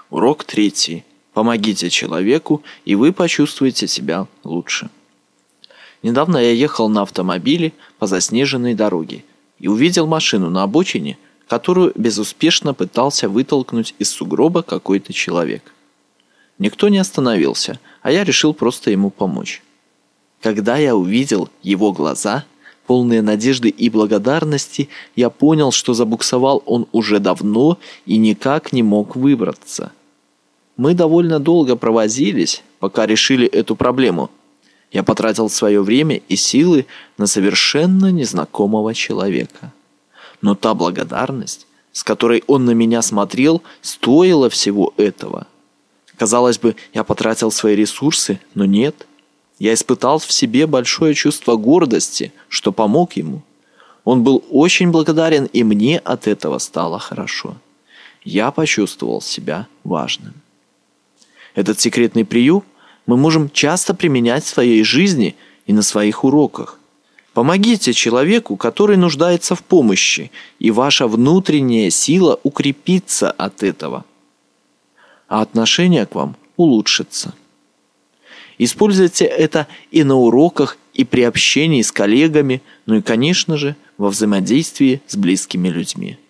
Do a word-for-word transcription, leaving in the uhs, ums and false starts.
Урок третий. Помогите человеку, и вы почувствуете себя лучше. Недавно я ехал на автомобиле по заснеженной дороге и увидел машину на обочине, которую безуспешно пытался вытолкнуть из сугроба какой-то человек. Никто не остановился, а я решил просто ему помочь. Когда я увидел его глаза, полные надежды и благодарности, я понял, что забуксовал он уже давно и никак не мог выбраться. Мы довольно долго провозились, пока решили эту проблему. Я потратил свое время и силы на совершенно незнакомого человека. Но та благодарность, с которой он на меня смотрел, стоила всего этого. Казалось бы, я потратил свои ресурсы, но нет. Я испытал в себе большое чувство гордости, что помог ему. Он был очень благодарен, и мне от этого стало хорошо. Я почувствовал себя важным. Этот секретный прием мы можем часто применять в своей жизни и на своих уроках. Помогите человеку, который нуждается в помощи, и ваша внутренняя сила укрепится от этого, а отношение к вам улучшится. Используйте это и на уроках, и при общении с коллегами, ну и, конечно же, во взаимодействии с близкими людьми.